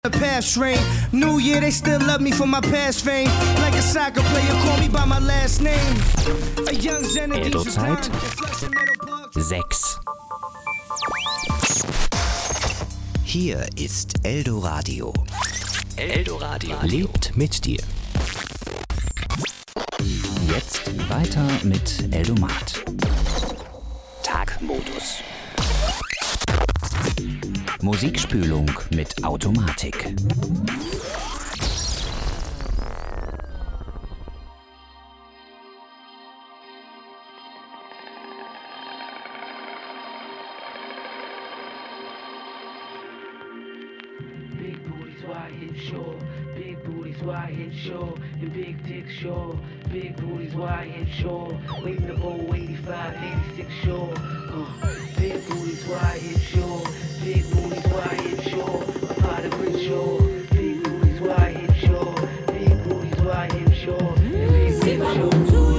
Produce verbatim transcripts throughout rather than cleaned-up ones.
The past train. New Year, they still love me for my past fame. Like a soccer player, call me by my last name. A young Eldo-Zeit sechs. Hier ist Eldoradio. Eldoradio lebt mit dir. Jetzt weiter mit Eldomat. Tagmodus. Musikspülung mit Automatik. Big booties, why hit shore? Big booties, why hit shore? And big dick shore. Big booties, why hit shore? Waiting the old eighty-five, eighty-six shore. Uh, big booties, why hit shore? Big booties, why hit shore? A pot of rich shore. Big booties, why hit shore? Big booties, why hit shore? And big dick shore.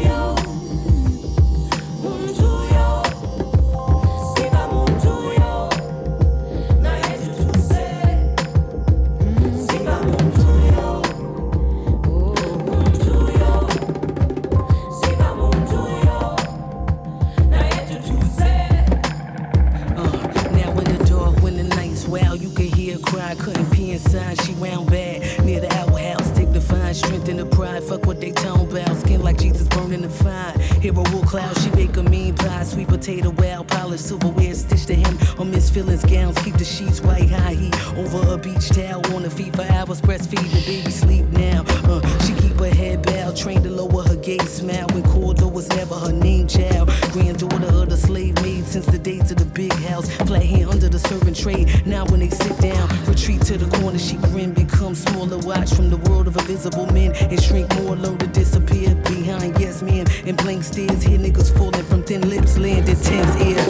Couldn't pee inside, she round bad near the outhouse, dignified, strength in the pride. Fuck what they tone about, skin like Jesus burning the fire. Hero wool cloud, she bake a mean pie. Sweet potato, wild, polished silverware, stitched to him on Miss Feelings gowns. Keep the sheets white, high heat over a beach towel on the feet for hours. Breastfeed the baby, sleep now. Uh, she keep her head bowed, trained to lower her gaze. Smile when Cordo was never her name child. Granddaughter of the slave maid since the days of the big house. Flat hand under the servant tray. Now when they sit down, retreat to the corner, she grin, become smaller. Watch from the world of invisible men and shrink more, learn to disappear behind yes men and blank stares. Hear niggas falling from thin lips, land in tense ear.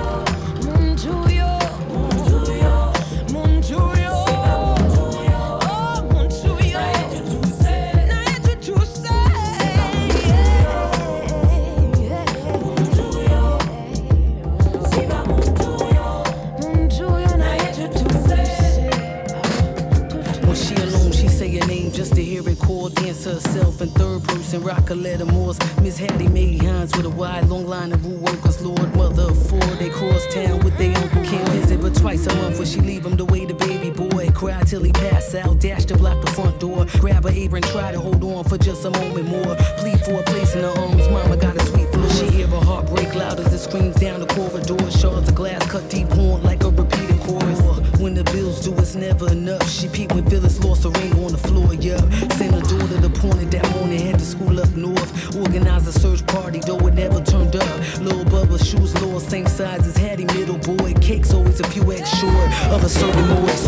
Herself in third person, Rockaletta Morse, Miss Hattie Mae Hines with a wide long line of woo workers, Lord mother of four. They cross town with their uncle, can't visit but twice a month. When she leave him to wait the baby boy, cry till he pass out, dash to block the front door, grab her apron, try to hold on for just a moment more, plead for a place in her arms. Mama got a sweet floor. She hear her heart break loud as it screams down the corridor. Shards of glass cut deep horn like a repeated chorus. When the bills due, it's never enough. She peeped when Phyllis lost a ring on the floor. Yup, sent her daughter to Pointed that morning, head to school up north. Organized a search party, though it never turned up. Lil' Bubba, shoes lost, same size as Hattie, middle boy. Cake's always a few X short of a certain moist.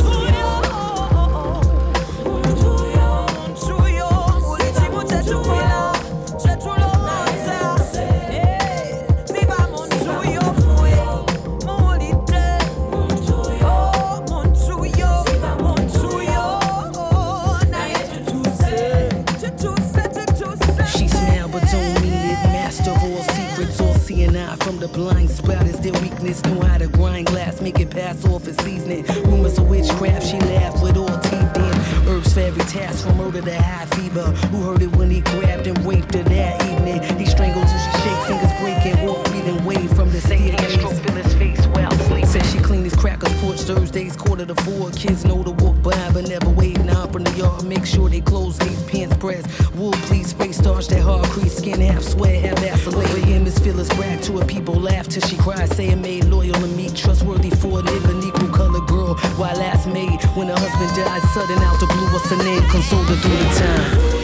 From the blind spot is their weakness. Know how to grind glass, make it pass off as seasoning. Rumors of witchcraft, she laughed with all teeth in. Herbs for every task from murder to high fever. Who heard it when he grabbed and raped her that evening? He strangled till she shake, fingers breaking, walk breathing away from the staircase. Said she cleaned his crackers porch Thursdays, quarter to four. Kids know to walk by, but never wave. Now from the yard, make sure they close these pants press. Wool, please, spray starch, that hard crease, skin half sweat, half Vaseline. Over here, Miss Phyllis brag to her people, laugh till she cried, say it made loyal and meek, trustworthy for a nigga, Negro colored girl. While last made, when her husband died, sudden out the blue, what's her name? Consoled her through the time.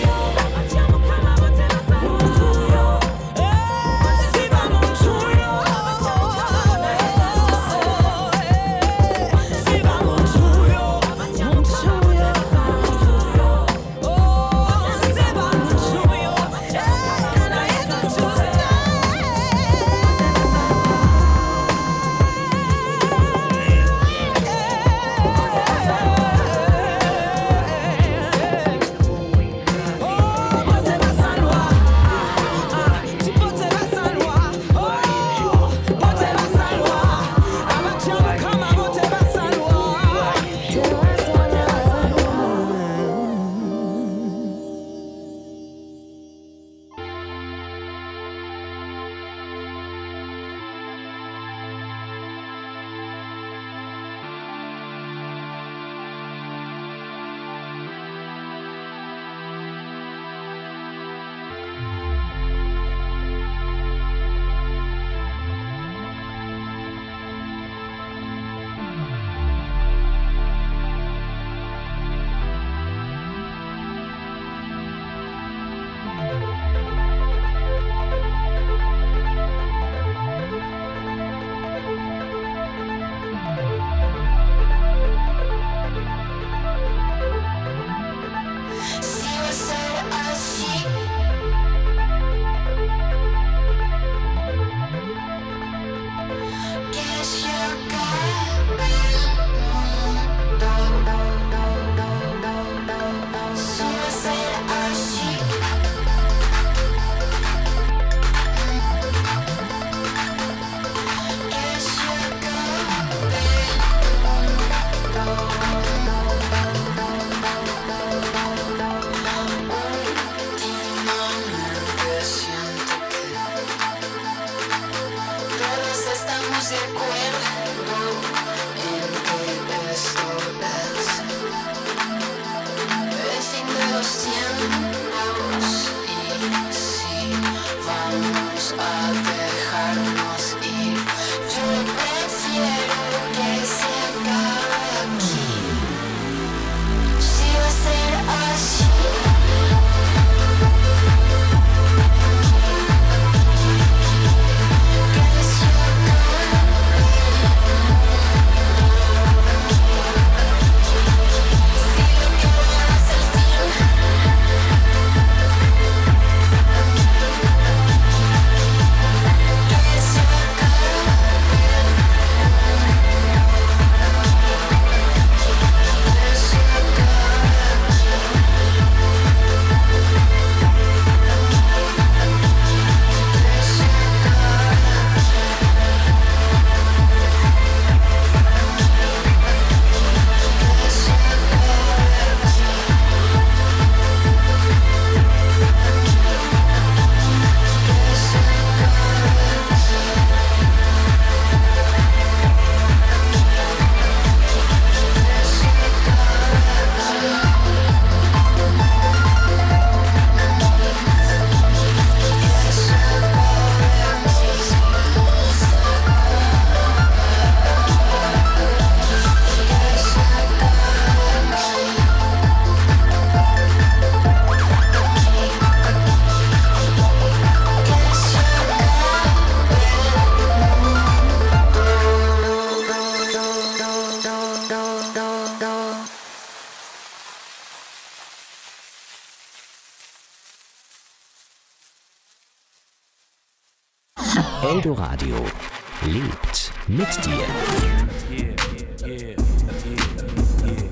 Eldoradio lebt mit dir. Yeah, yeah, yeah, yeah.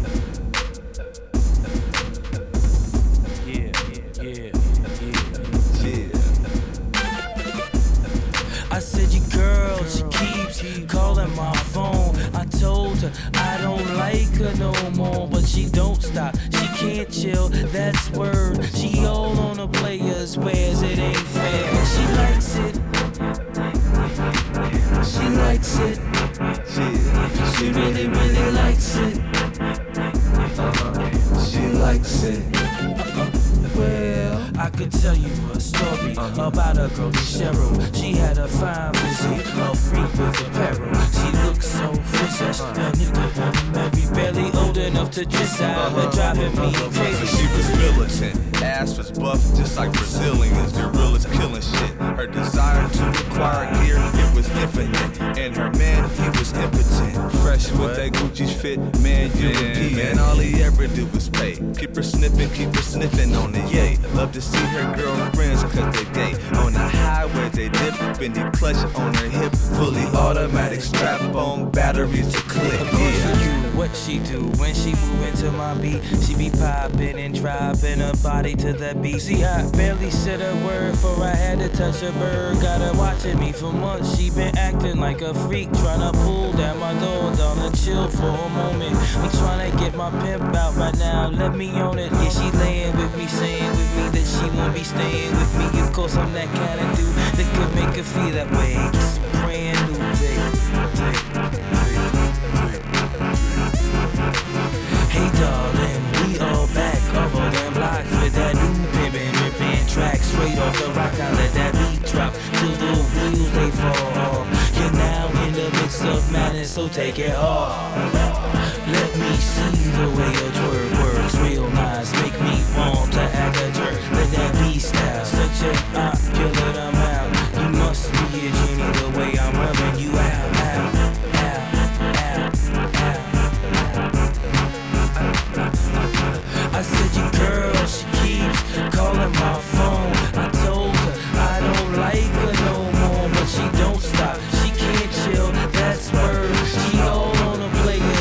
Yeah, yeah, yeah, yeah. I said your girl, she keeps calling my phone. I told her I don't like her no more, but she don't stop. She can't chill, that's word. She all on the players, wears it ain't fair. She likes it. She likes it. She really, really likes it. Uh-huh. She likes it. Uh-uh. Well, I could tell you a story uh-huh. about a girl named Cheryl. She had a fine physique, a freak with apparel. She looked so fresh, a nigga wanna marry, barely old enough to decide. Uh-huh. Driving me crazy. She was militant, ass was buff just like Brazilians. The realest killing shit. Her desire to acquire gear, it was infinite. And her man, he was impotent. Fresh with that Gucci's fit, man, European. Man, all he ever did was pay. Keep her sniffing, keep her sniffing on it, yay. Love to see her girlfriends cause they gay. On the highway they dip, bendy clutch on her hip. Fully automatic strap on batteries to click, yeah. What she do when she move into my beat? She be popping and dropping her body to the beat. See, I barely said a word for I had to touch a bird. Got her watching me for months. She been acting like a freak, trying to pull down my door, down and chill for a moment. I'm trying to get my pimp out right now. Let me on it. Yeah, she laying with me, saying with me that she won't be staying with me. Of course, I'm that kind of dude that could make her feel that way. It's a brand new day. Hey darling, we all back off all them blocks with that new pimpin', rippin' track straight off the rock. I let that beat drop till the wheels they fall off. You're now in the midst of madness, so take it off. Let me see the way your twerk works, real nice, make me want to act a jerk. Let that beat style, such an opulent amount. You must be a genie the way I'm rubbing you out, out, out, out, out. I said your girl, she keeps calling my phone. I told her I don't like her no more, but she don't stop. She can't chill, that's word. She all on the players.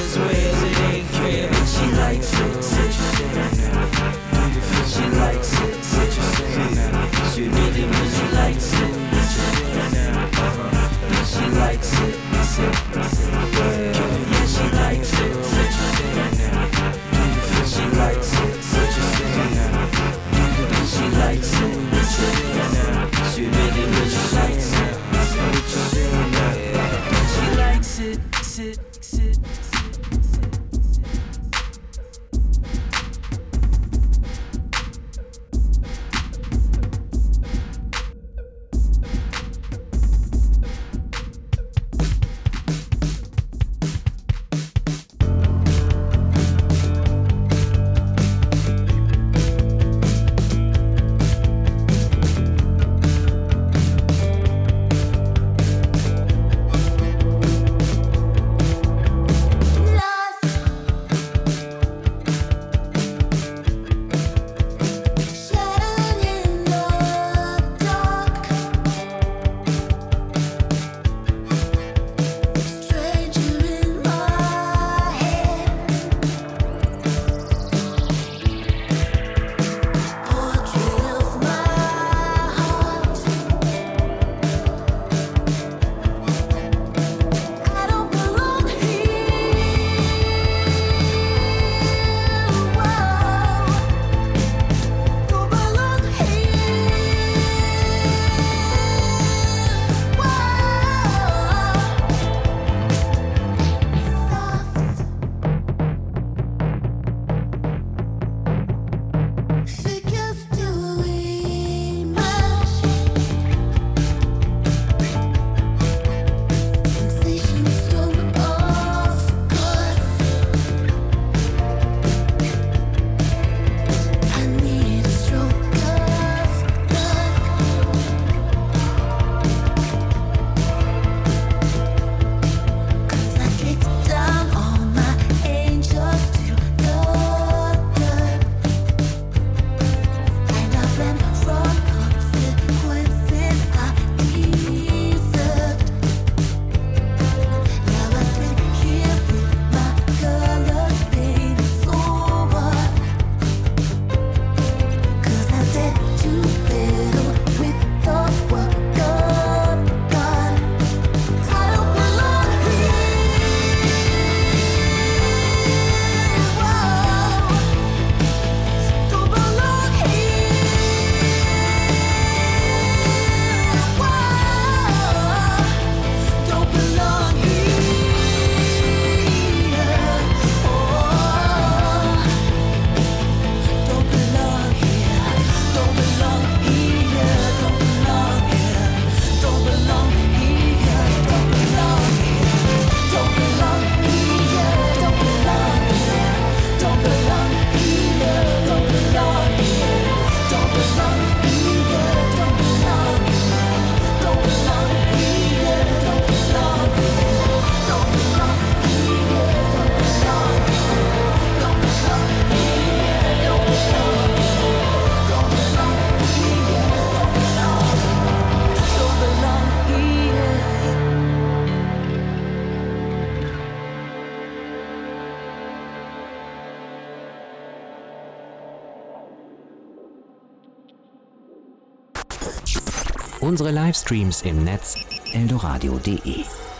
Unsere Livestreams im Netz eldoradio punkt de.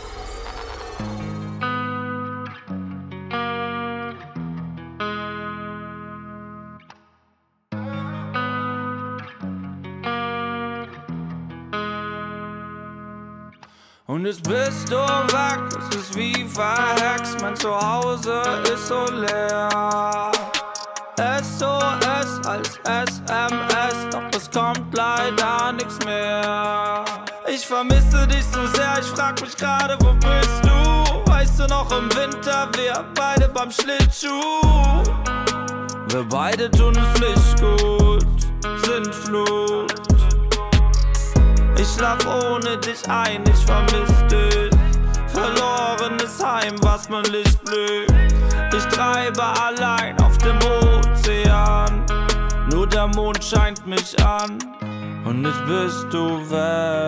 Und jetzt bist du weg, es ist wie verhext, mein Zuhause ist so leer. S O S als S M S, doch es kommt leider nichts mehr. Ich vermisse dich so sehr, ich frag mich gerade, wo bist du? Weißt du noch im Winter, wir beide beim Schlittschuh. Wir beide tun es nicht gut, sind Flut. Ich schlaf ohne dich ein, ich vermiss dich. Verlorenes Heim, was mein Licht blüht. Ich treibe allein auf dem Ozean. Nur der Mond scheint mich an. Und jetzt bist du weg.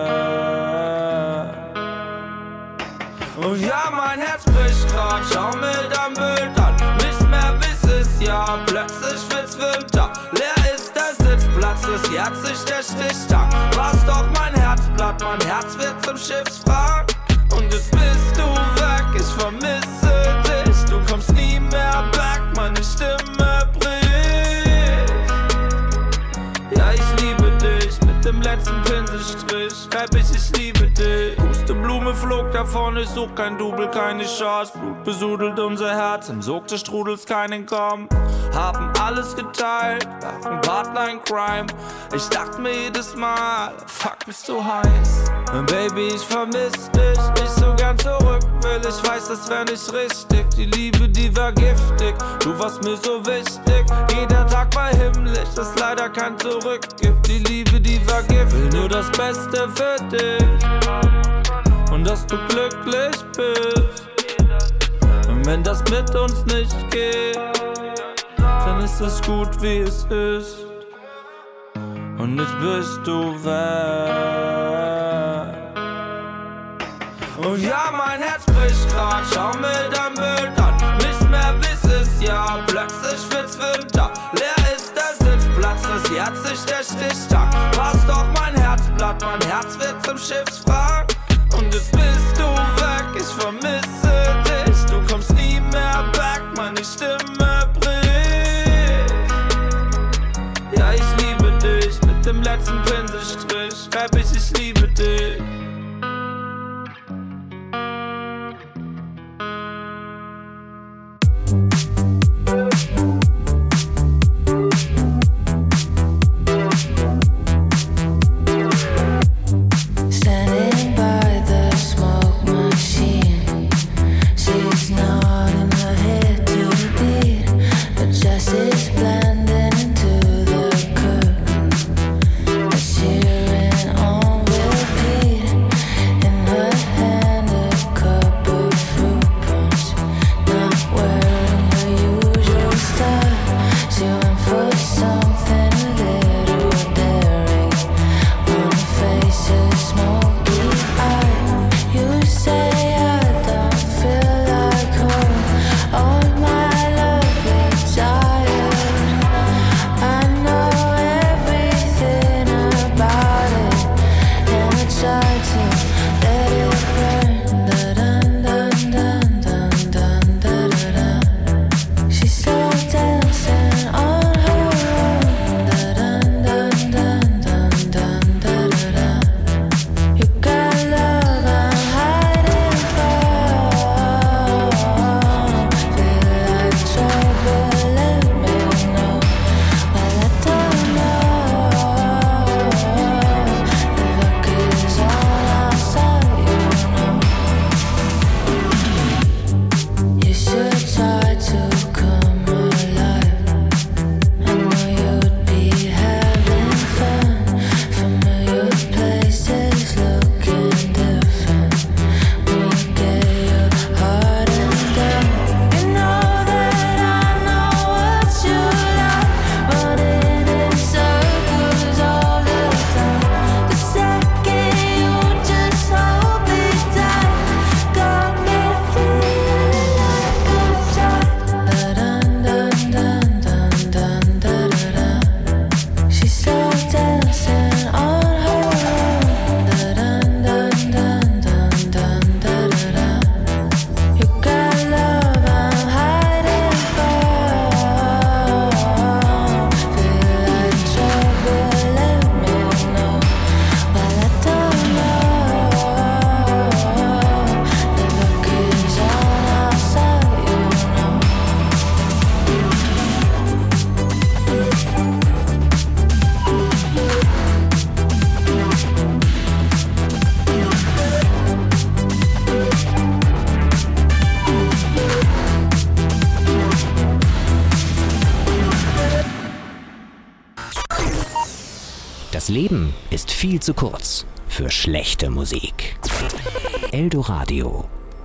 Und ja, mein Herz bricht grad, schau mir dein Bild an. Nichts mehr wiss es ja, plötzlich wird's Winter. Leer ist der Sitzplatz, es jährt sich der Stichtag. War's doch mein Herzblatt, mein Herz wird zum Schiffswrack. Und jetzt bist du weg, ich vermisse dich. Du kommst nie mehr back, meine Stimme bricht. Ja, ich liebe dich, mit dem letzten Pinselstrich schreib ich, ich liebe dich. Pusteblume flog davon, ich such kein Double, keine Chance. Blut besudelt unser Herz, im Sog des Strudels kein Entkommen. Haben alles geteilt, waren Partner in Crime. Ich dachte mir jedes Mal, fuck, bist du heiß. Und Baby, ich vermiss dich, ich so gern zurück will. Ich weiß, das wär nicht richtig, die Liebe, die war giftig. Du warst mir so wichtig, jeder Tag war himmlisch, das leider kein Zurück gibt. Die Liebe, die war giftig, will nur das Beste für dich. Und dass du glücklich bist. Und wenn das mit uns nicht geht, dann ist es gut, wie es ist. Und jetzt bist du weg. Und ja, mein Herz bricht grad, schau mir dein Bild an. Nichts mehr wiss es ja, plötzlich wird's Winter. Leer ist der Sitzplatz, es jährt sich der Stichtag. War's doch mein Herzblatt, mein Herz wird zum Schiffswrack. Und jetzt bist du weg, ich vermisse dich. Du kommst nie mehr back, meine Stimme bricht. Ja, ich liebe dich, mit dem letzten Pinselstrich schreib ich, ich liebe dich. All my lovely child. Das Leben ist viel zu kurz für schlechte Musik. Eldoradio.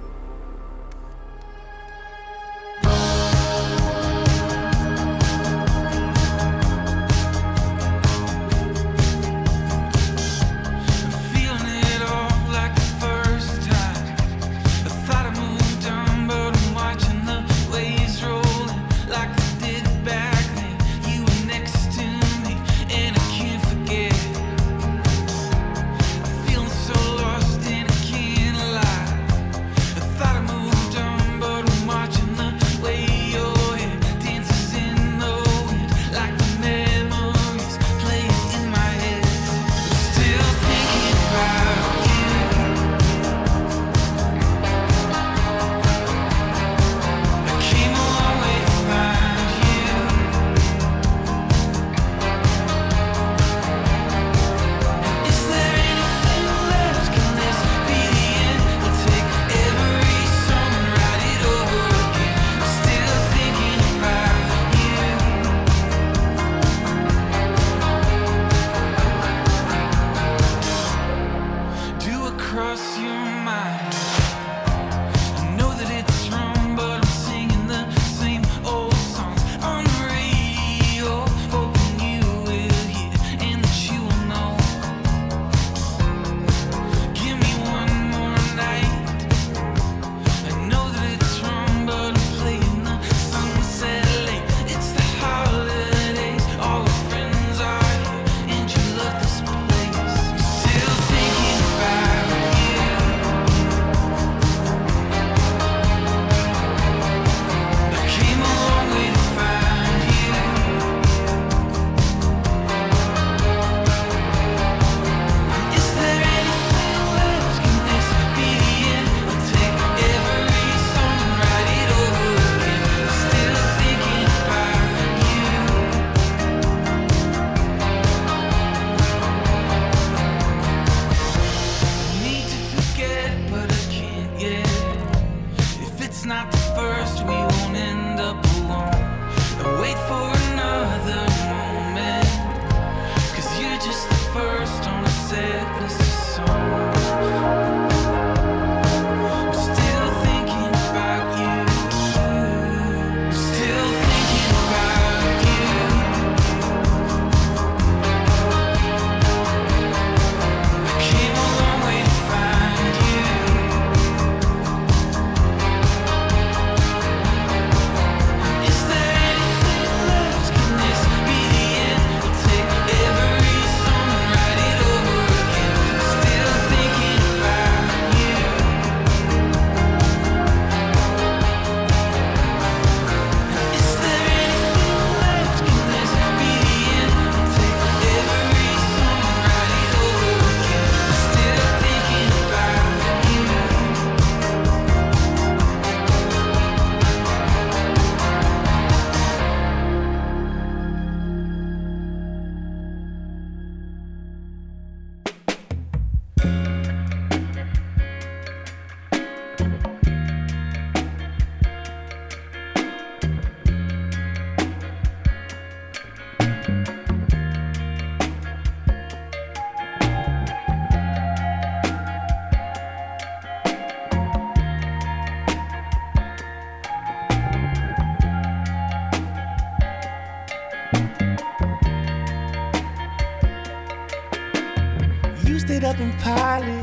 Stayed up in Polly.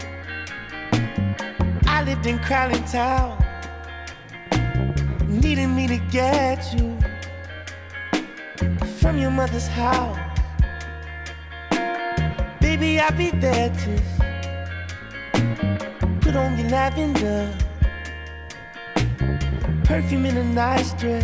I lived in Crowley Town. Needed me to get you from your mother's house. Baby, I'll be there to put on your lavender, perfume in a nice dress.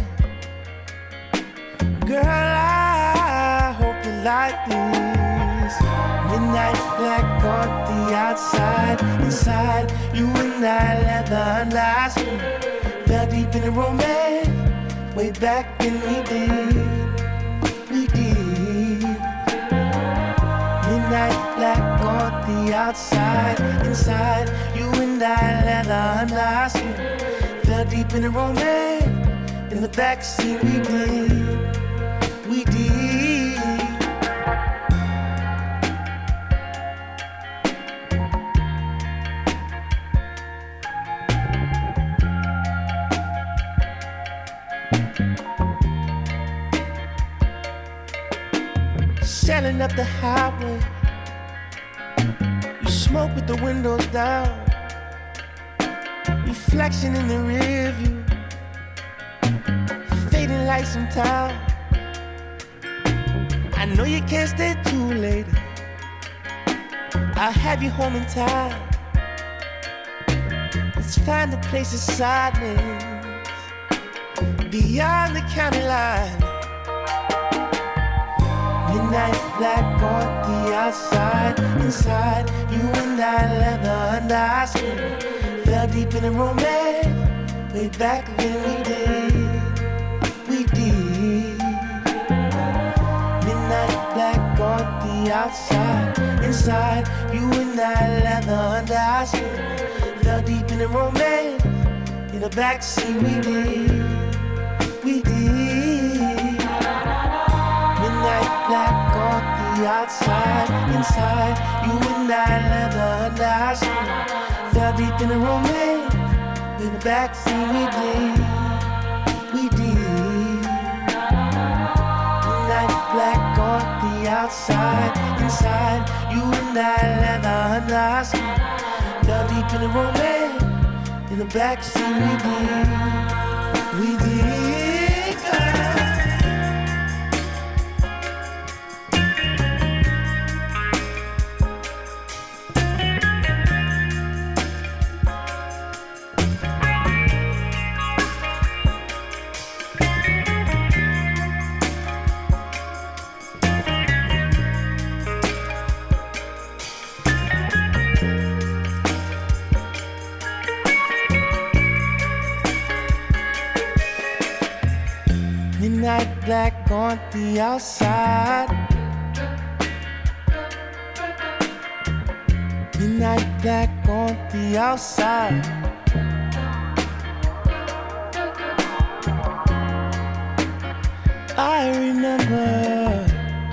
Girl, I hope you like this. Midnight black on the outside, inside you and I leather unlasting. Fell deep in the romance, way back when we did, we did. Midnight black on the outside, inside you and I leather unlasting. Fell deep in the romance, in the backseat we did, we did. sailing up the highway. You smoke with the windows down. Reflection in the rear view. Fading lights in town. I know you can't stay too late. I'll have you home in time. Let's find a place of silence beyond the county line. Midnight black on the outside. Inside, you and I, leather under our skin. Fell deep in the romance. Way back when we did. We did. Midnight black on the outside. Inside, you and I, leather under our skin. Fell deep in the romance. In the backseat, we did. We did. Midnight black on the outside. Inside, you and I, leather under our skin. Fell deep in the romance. In the backseat, we did. We did. Midnight black on the outside. Inside, you and I, leather under our skin. Fell deep in the romance. In the backseat, we did. We did, girl. Midnight black on the outside. Midnight black on the outside. I remember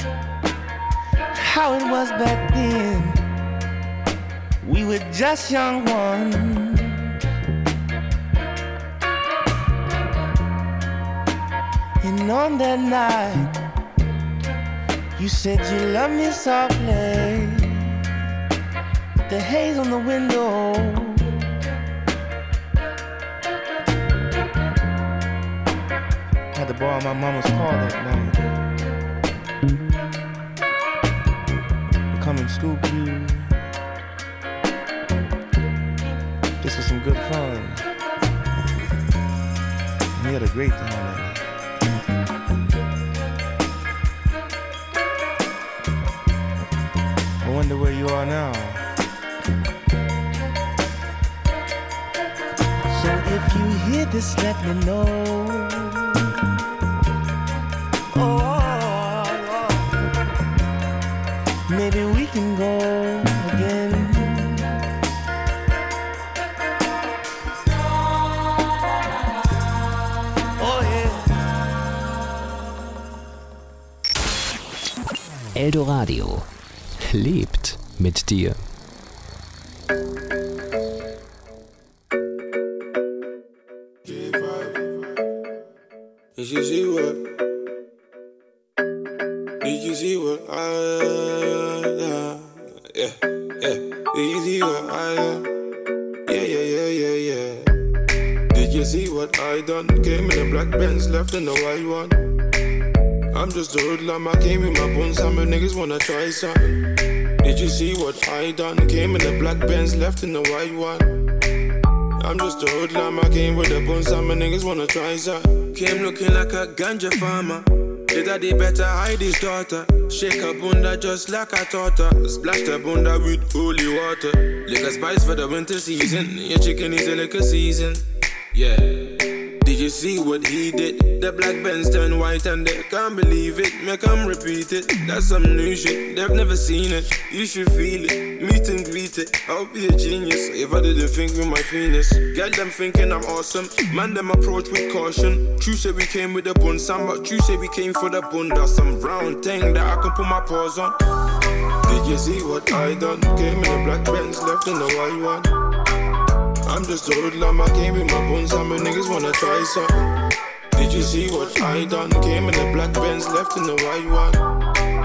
how it was back then. We were just young ones. And on that night, you said you loved me softly. The haze on the window. Had to borrow my mama's car that night. To come and scoop you. This was some good fun. We had a great time that night. I wonder where you are now. So if you hear this, let me know. Oh, oh, oh. Maybe we can go again. Oh yeah. Eldoradio lebt mit dir. Did you see what? Did you see what I uh, yeah, yeah. Did you see what I uh, yeah, yeah, yeah, yeah, yeah. Did you see what I done? Came in the black Benz, left in the white one. I'm just a hoodlum, I came in my bones, some niggas wanna try something. Did you see what I done? Came in the black Benz, left in the white one. I'm just a hoodlum, I came with the bones, some niggas wanna try something. Came looking like a ganja farmer. The daddy better hide his daughter. Shake her bunda just like I taught her. Splash the bunda with holy water. Liquor spice for the winter season. Your chicken is a liquor season. Yeah. Did you see what he did? The black Benz turned white and they can't believe it. Make them repeat it. That's some new shit. They've never seen it. You should feel it. Meet and greet it. I'll be a genius if I didn't think with my penis. Get them thinking I'm awesome. Man, them approach with caution. True say we came with the bun. Some but true say we came for the bunda. Some round thing that I can put my paws on. Did you see what I done? Came in the black Benz, left in the white one. I'm just a hoodlum, I came with my bones, some niggas wanna try something. Did you see what I done? Came in the black Benz, left in the white one.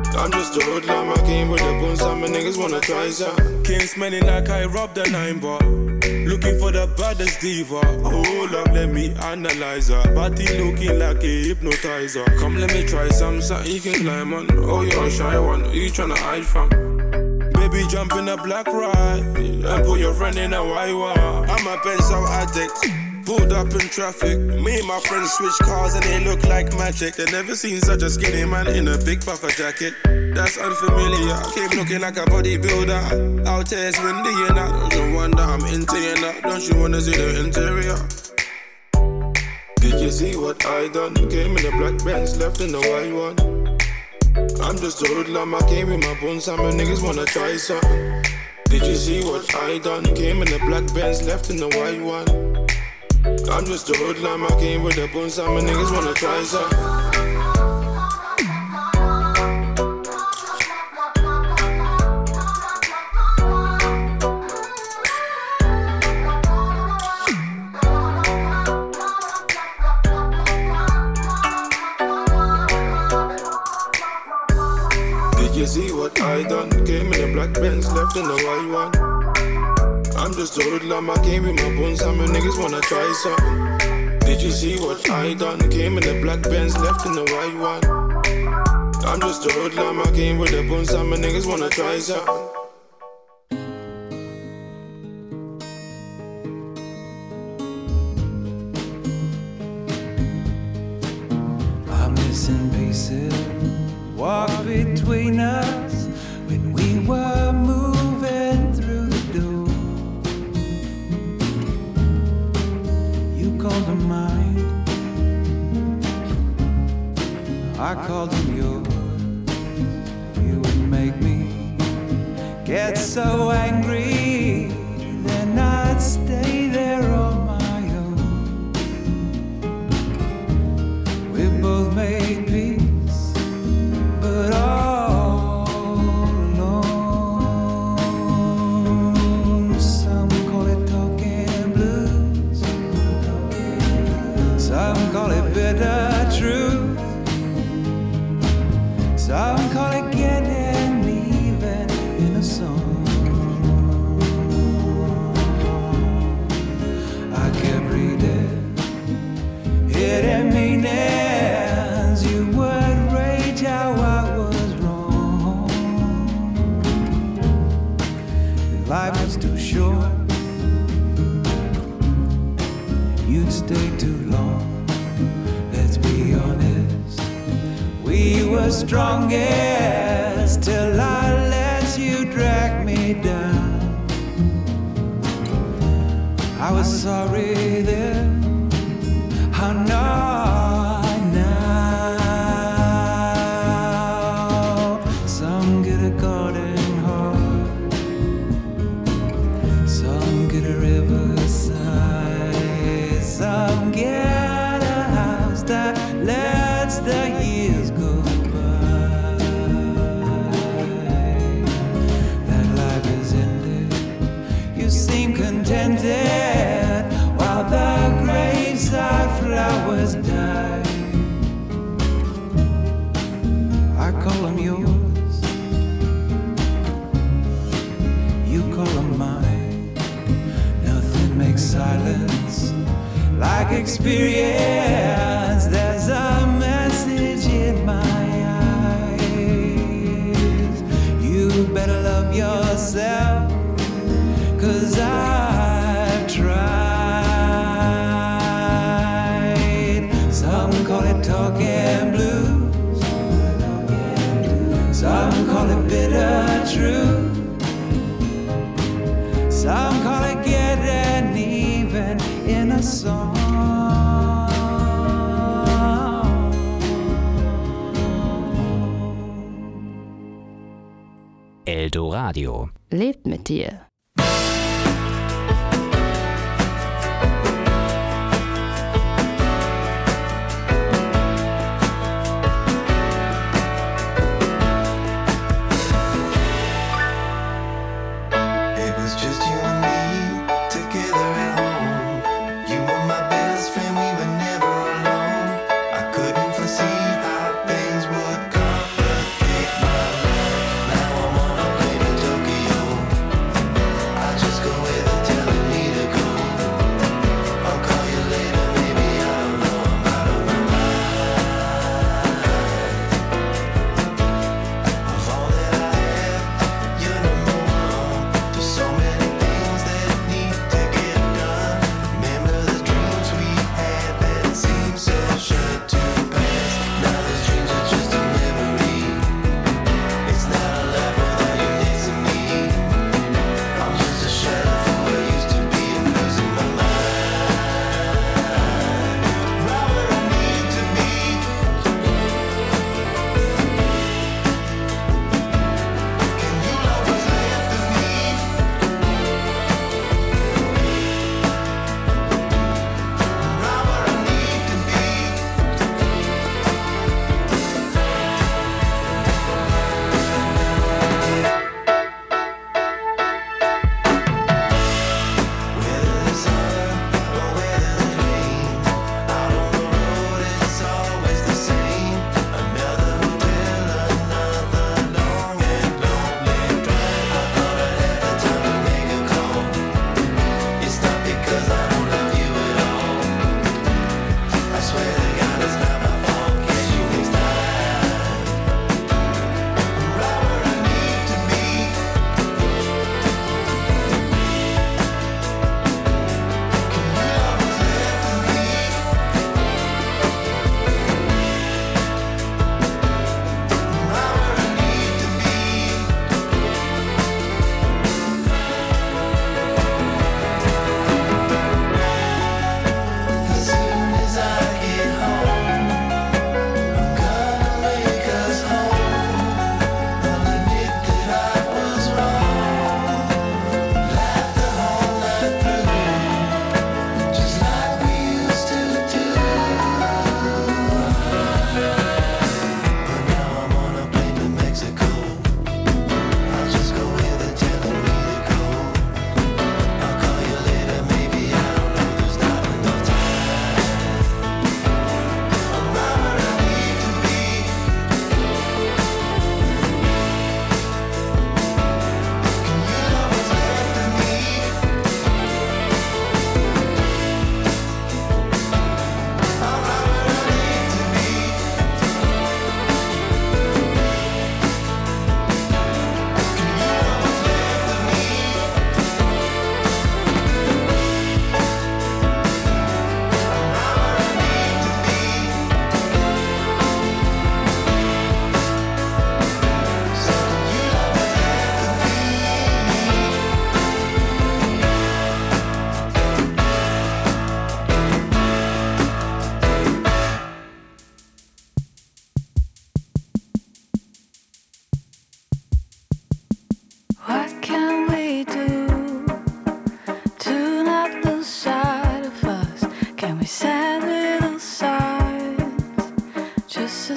I'm just a hoodlum, I came with a bone, some niggas wanna try some. Came smelling like I robbed a nine bar. Looking for the baddest diva. Hold up, let me analyze her. Body looking like a hypnotizer. Come, let me try some, something you can climb on. Oh, you're a shy one, who you tryna hide from? Baby, jump in a black ride and put your friend in a white one. I'm a pencil addict. Pulled up in traffic. Me and my friends switch cars and they look like magic. They never seen such a skinny man in a big puffer jacket. That's unfamiliar. Came looking like a bodybuilder. Out here it's windy and I don't you wonder I'm into you now. Don't you wanna see the interior? Did you see what I done? Came in a black Benz, left in the white one. I'm just a hoodlum, I came with my bones. Some niggas wanna try some. Did you see what I done? Came in a black Benz, left in the white one. I'm just a hoodlum, I came with a bone, some niggas wanna try some. Did you see what I done? Came in a black Benz, left in the white one. I'm just a hoodlum, I came with my bones, some niggas wanna try something. Did you see what I done? Came in the black Benz, left in the white one. I'm just a hoodlum, I came with the bones, some niggas wanna try something. I'm missing pieces, walk between us when we were moving through the door. Called him mine, I called him yours. You would make me get so angry, then I'd stay there on my own. We both made peace, but all alone. Some call it talking blues, some call it bitter truth. Some call it getting even in a song. I kept reading hidden meanings. You would rage how I was wrong. Life was too short, you'd stay too long. Let's be honest, we were strongest till I let you drag me down. I was sorry then, I'm not now. Some get a garden heart, some get a riverside, some get a house that lets the years go by. That life is ended, you seem contented, while the graveside flowers die. I call them yours, you call them mine. Nothing makes silence like experience. There's a message in my eyes. You better love yourself, 'cause I've tried. Some call it talking blues, some call it bitter truth, some call it getting even in a song. Eldoradio lebt mit dir. Foresee how things would complicate my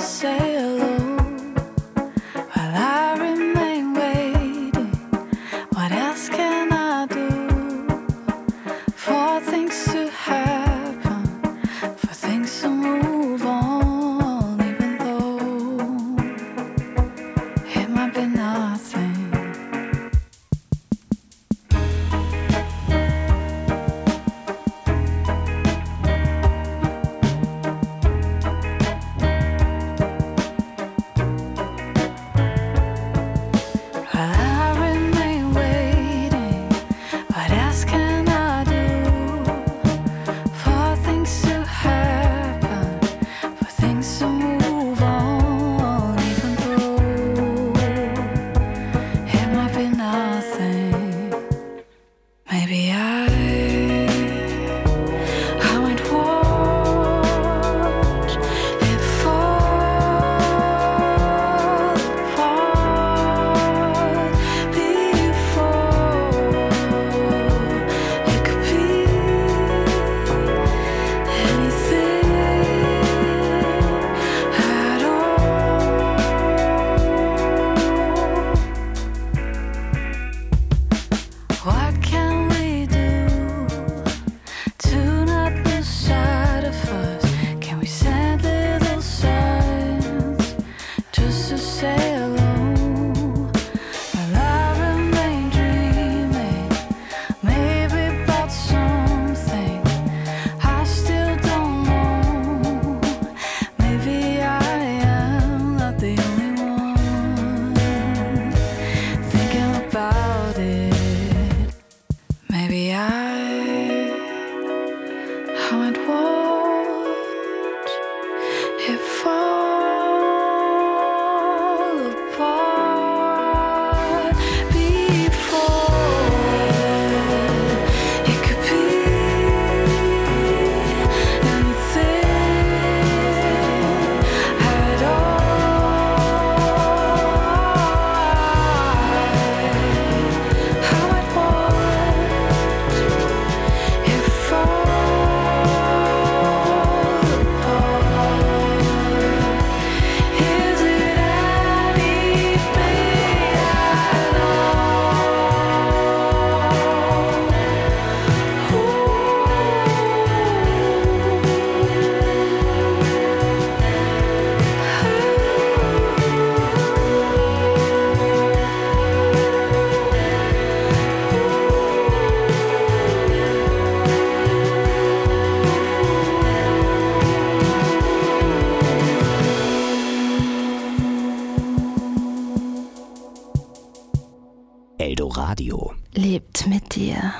say hello while I remain waiting. What else can I do for things to happen, for things to move on, even though it might be nothing. Eldoradio lebt mit dir.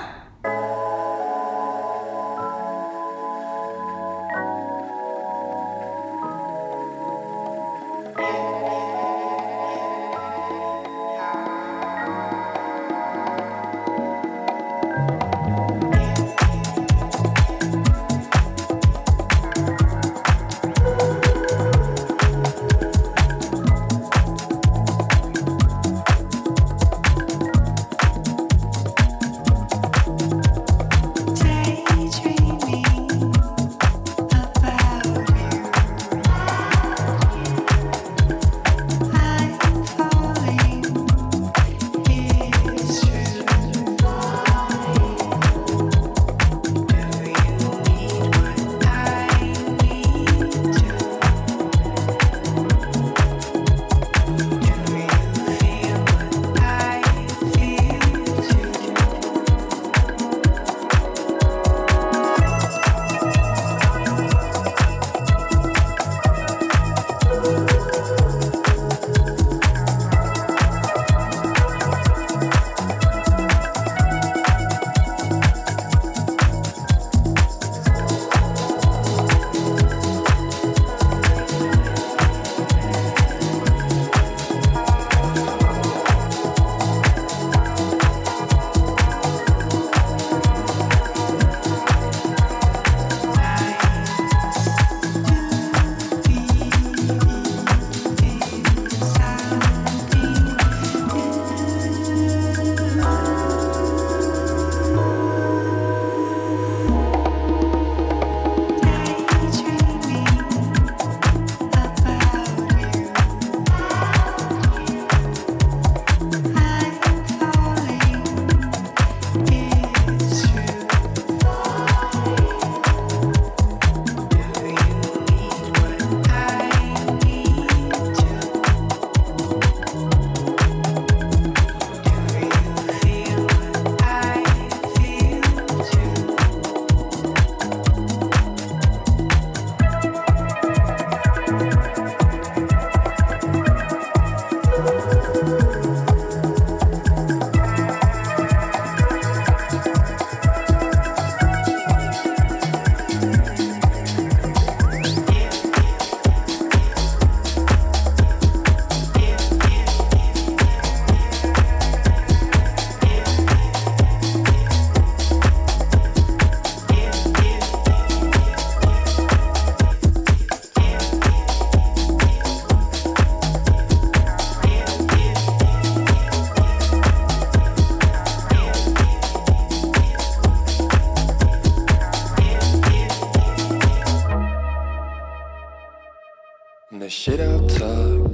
Tag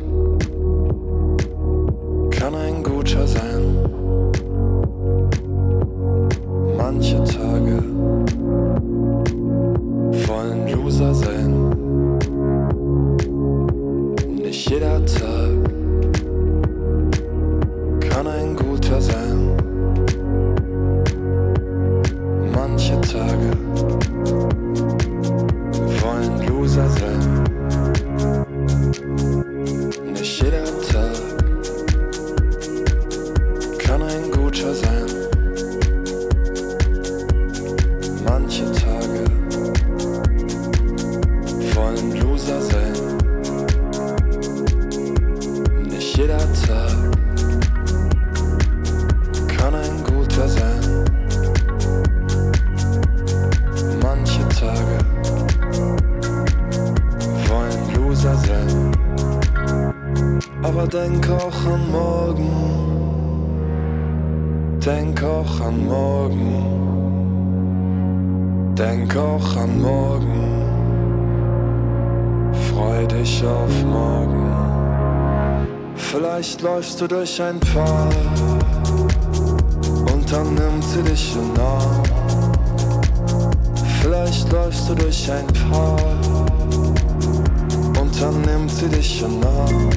kann ein guter sein. Manche Tage wollen Loser sein. Nicht jeder Tag kann ein guter sein. Manche Tage wollen Loser sein. Nicht jeder Tag kann ein guter sein. Manche Tage wollen Loser sein. Nicht jeder Tag kann ein guter sein. Manche Tage wollen Loser sein. Aber denk auch an morgen. Denk auch an morgen. Denk auch an morgen. Freu dich auf morgen. Vielleicht läufst du durch ein Park und dann nimmt sie dich in den Arm. Vielleicht läufst du durch ein Park und dann nimmt sie dich in den Arm.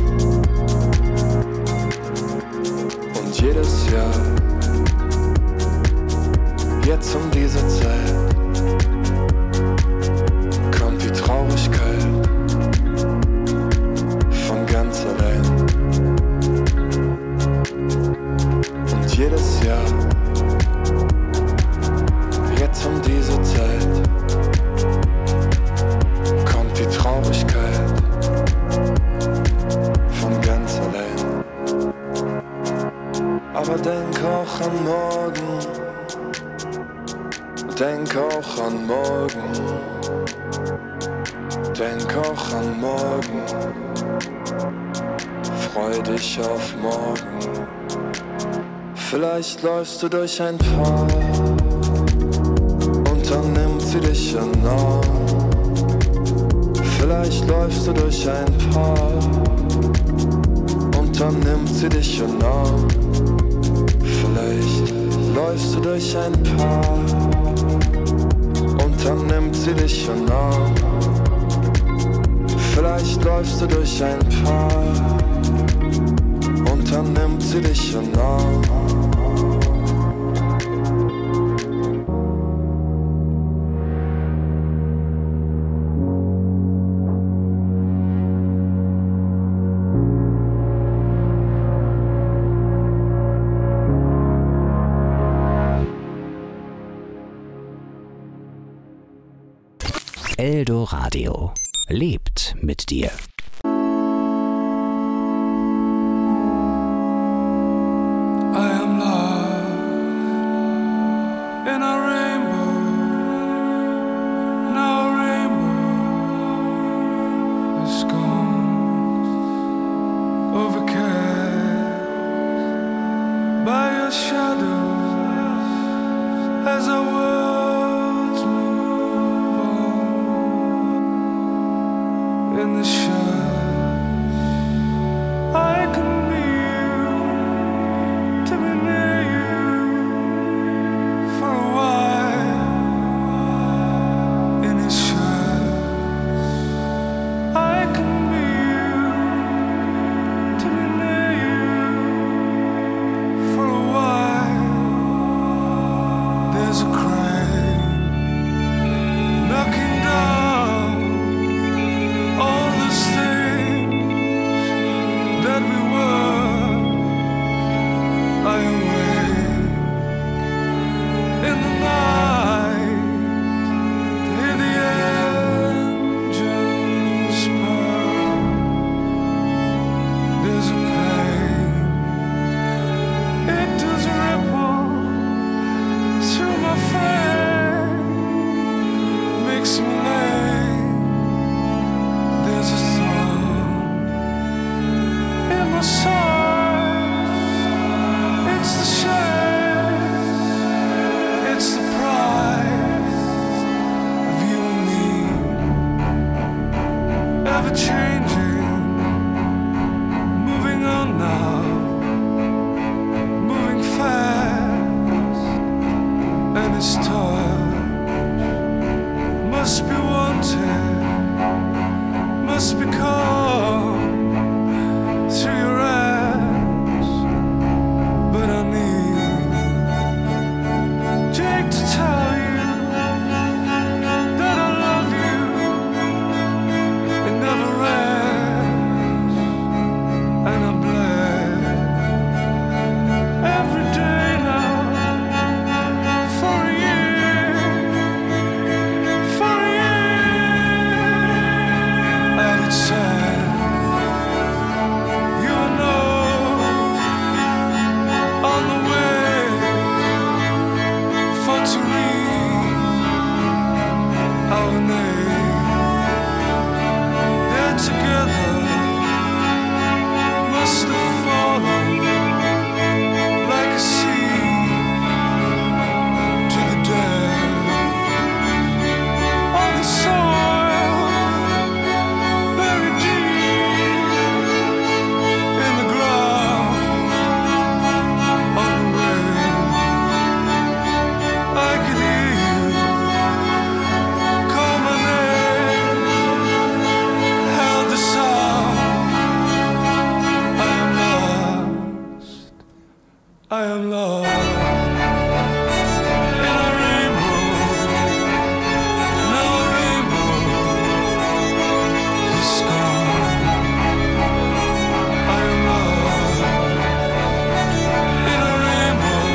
Und jedes Jahr, jetzt um diese Zeit, kommt die Traurigkeit von ganz allein. Und jedes Jahr, jetzt um diese Zeit, kommt die Traurigkeit von ganz allein. Aber denk auch an morgen. Denk auch an morgen. Denk auch an morgen. Freu dich auf morgen. Vielleicht läufst du durch ein Park und dann nimmt sie dich in den Arm. Vielleicht läufst du durch ein Park und dann nimmt sie dich in den Arm. Vielleicht läufst du durch ein Park und dann nimmt sie dich in den Arm. Vielleicht läufst du durch ein Park und dann nimmt sie dich in den Arm. Eldoradio lebt mit dir. I am lost in a rainbow, now rainbow is gone, overcast by your shadows as our worlds move on in the shadows. I am lost in a rainbow. Now a rainbow is gone. I am lost in a rainbow.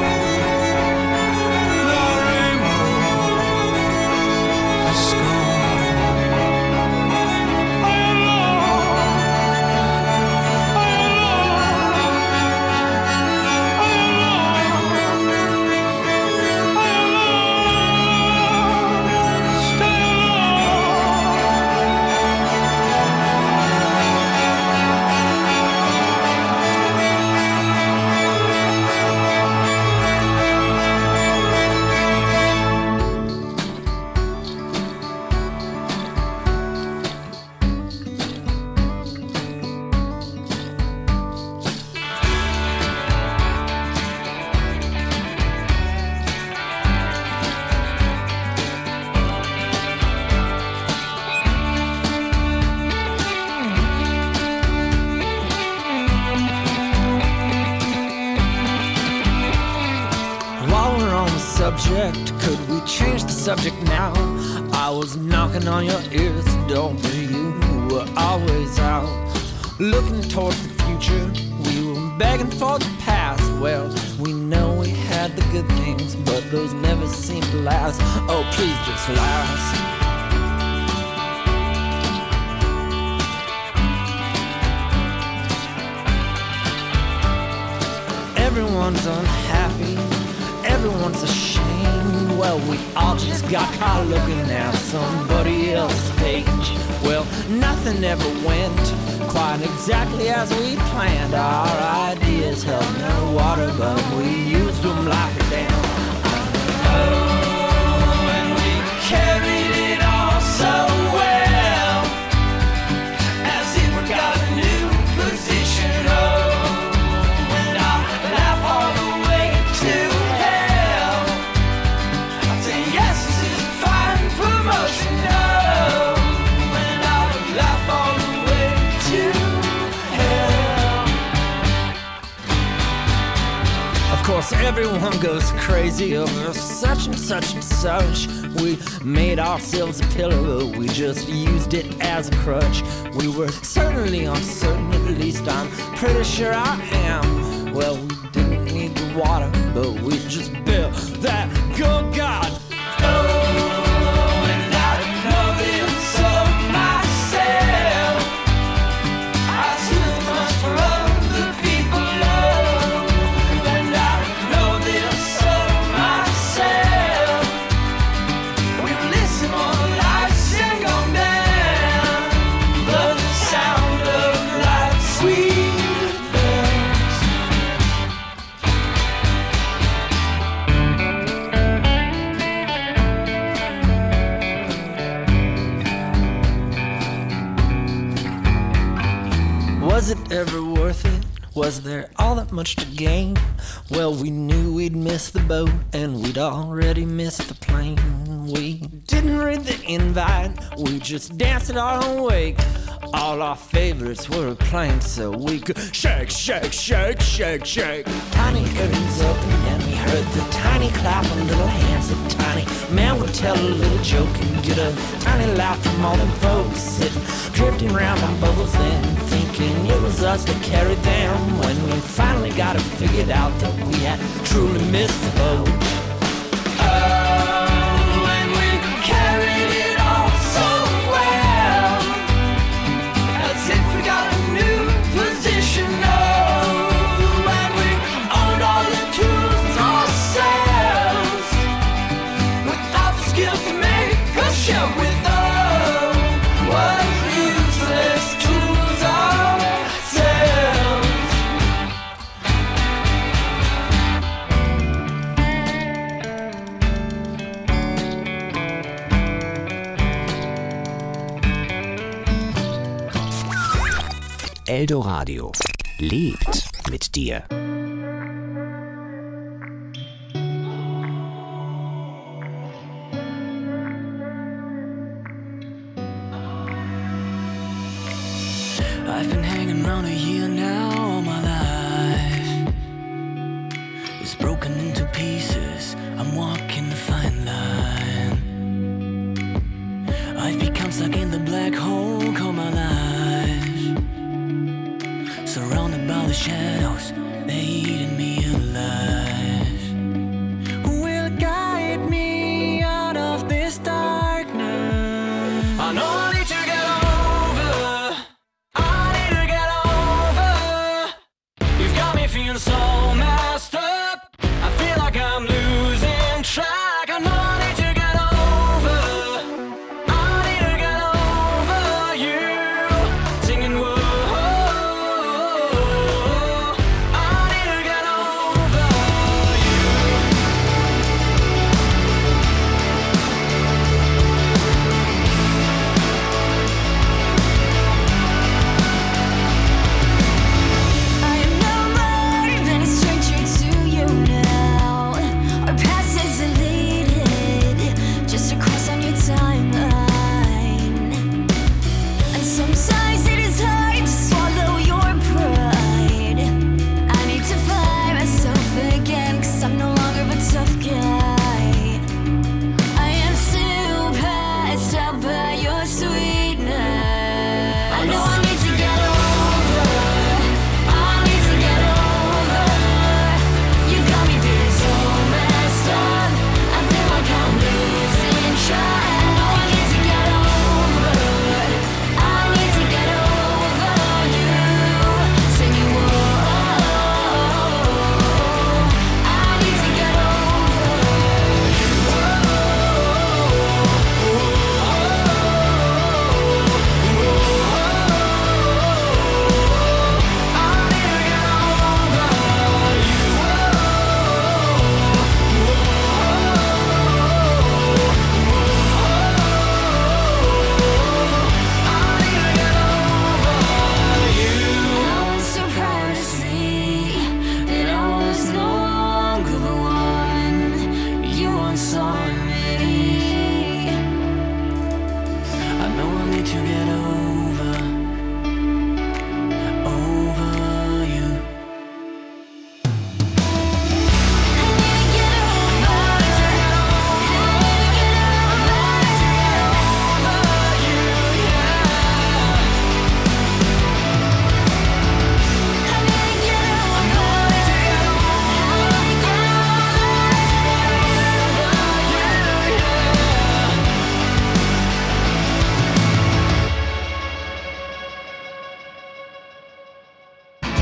Now a rainbow is gone. I am lost. I am subject, could we change the subject now? I was knocking on your ears, door, but you were always out. Looking towards the future, we were begging for the past. Well, we know we had the good things, but those never seem to last. Oh, please just last. Everyone's unhappy, everyone's ashamed. Well, we all just got caught looking at somebody else's page. Well, nothing ever went quite exactly as we planned. Our ideas held no water, but we used them like a dam. Oh, and we carried it all so well, as if we got a new position. Oh, of course, everyone goes crazy over such and such and such. We made ourselves a pillow, but we just used it as a crutch. We were certainly uncertain, at least I'm pretty sure I am. Well, we didn't need the water, but we just built that good God. Oh, and I know this of myself. I still much for other people. Was it ever worth it? Was there all that much to gain? Well, we knew we'd miss the boat, and we'd already missed the plane. We didn't read the invite, we just danced at our own wake. All our favorites were playing so we could shake, shake, shake, shake, shake. Tiny curtains open and we heard the tiny clap of little hands. A tiny man would tell a little joke and get a tiny laugh from all them folks sitting, drifting round on bubbles then, thinking it was us that carried them. When we finally got it figured out that we had truly missed the boat. Oh, and we carried it all so well, as if we got a new position. Oh, and we owned all the tools ourselves, without the skills to make us share with. Oh, what useless tools ourselves. Eldoradio lebt mit dir. I've been hanging around a year now all my life. surrounded by the shadows, they eating me alive.